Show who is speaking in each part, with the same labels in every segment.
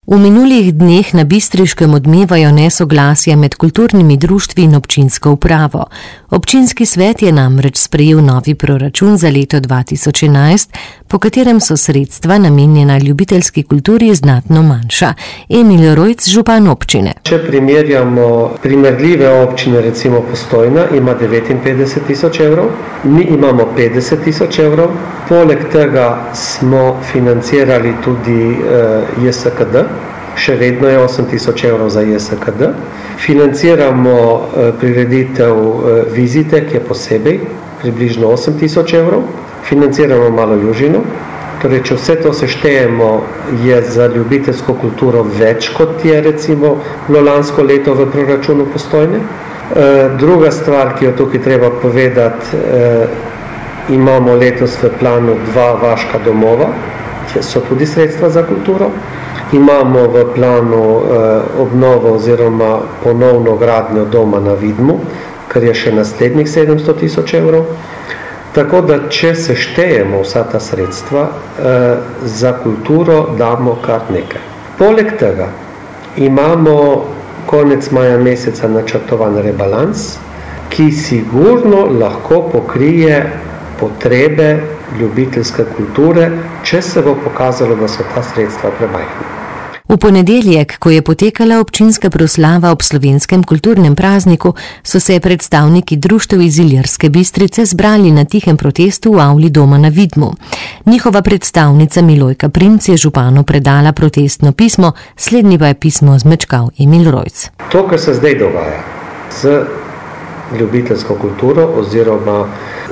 Speaker 1: V minulih dneh na Bistriškem odmevajo nesoglasja med kulturnimi društvi in občinsko upravo. Občinski svet je namreč sprejel novi proračun za leto 2011, po katerem so sredstva namenjena ljubiteljski kulturi znatno manjša. Emil Rojc, župan občine.
Speaker 2: Če primerjamo primerljive občine, recimo Postojna ima 59 tisoč evrov, mi imamo 50 tisoč evrov, poleg tega smo financirali tudi JSKD, še vedno je 8 tisoč evrov za JSKD. Financiramo prireditev Vizitek je posebej, približno 8 tisoč evrov. Financiramo Malo Južino. Torej, če vse to seštejemo, je za ljubiteljsko kulturo več, kot je recimo lansko leto v proračunu Postojne. Druga stvar, ki jo tukaj treba povedati, imamo letos v planu 2 vaška domova, ki so tudi sredstva za kulturo. Imamo v planu obnovo oziroma ponovno gradnjo doma na Vidmu, kar je še naslednjih 700 tisoč evrov. Tako da, če seštejemo vsa ta sredstva, za kulturo damo kar nekaj. Poleg tega imamo konec maja meseca načrtovan rebalans, ki sigurno lahko pokrije potrebe ljubiteljske kulture, če se bo pokazalo, da so ta sredstva premajhna.
Speaker 1: V ponedeljek, ko je potekala občinska proslava ob slovenskem kulturnem prazniku, so se predstavniki društev iz Ilirske Bistrice zbrali na tihem protestu v avli doma na Vidmu. Njihova predstavnica Milojka Primc je županu predala protestno pismo, slednji pa je pismo zmečkal Emil Rojc.
Speaker 2: To, kar se zdaj dogaja z ljubiteljsko kulturo oziroma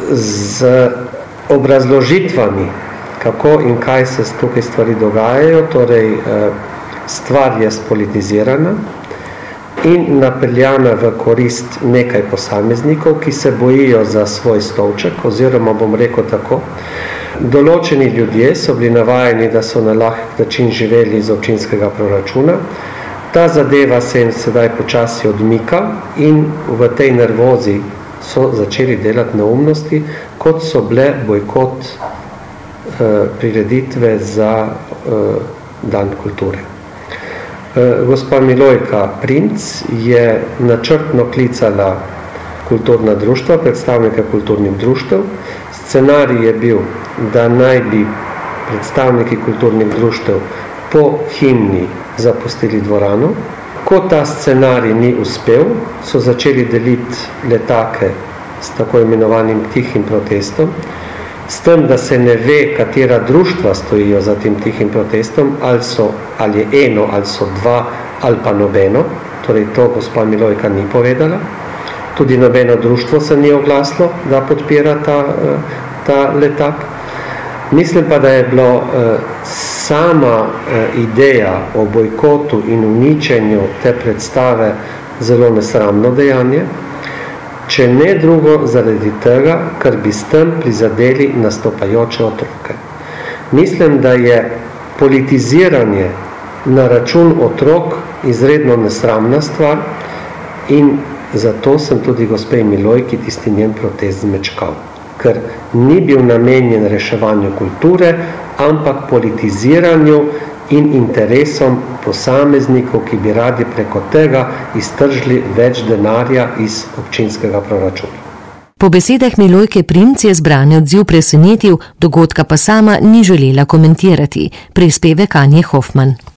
Speaker 2: z obrazložitvami, kako in kaj se tukaj stvari dogajajo, torej stvar je spolitizirana in napeljana v korist nekaj posameznikov, ki se bojijo za svoj stolček, oziroma bom rekel tako, določeni ljudje so bili navajeni, da so na lahek način živeli iz občinskega proračuna. Ta zadeva se jim sedaj počasi odmika in v tej nervozi so začeli delati neumnosti, kot so bile bojkot prireditve za dan kulture. Gospa Milojka Primc je načrtno klicala kulturna društva, predstavnike kulturnih društev. Scenarij je bil, da naj bi predstavniki kulturnih društev po himni zapustili dvorano. Ko ta scenarij ni uspel, so začeli deliti letake s tako imenovanim tihim protestom, s tem, da se ne ve, katera društva stojijo za tem tihim protestom, ali je eno, ali so 2, ali pa nobeno. Torej, to gospa Milojka ni povedala. Tudi nobeno društvo se ni oglasilo, da podpira ta letak. Mislim pa, da je bilo sama ideja o bojkotu in uničenju te predstave zelo nesramno dejanje, če ne drugo zaradi tega, ker bi s tem prizadeli nastopajoče otroke. Mislim, da je politiziranje na račun otrok izredno nesramna stvar in zato sem tudi gospe Milojki tisti njen protest zmečkal. Ker ni bil namenjen reševanju kulture, ampak politiziranju in interesom posameznikov, ki bi radi preko tega iztržili več denarja iz občinskega proračuna.
Speaker 1: Po besedah Milojke Primc je zbrani odziv presenetil, dogodka pa sama ni želela komentirati. Prispevek Anje Hofman.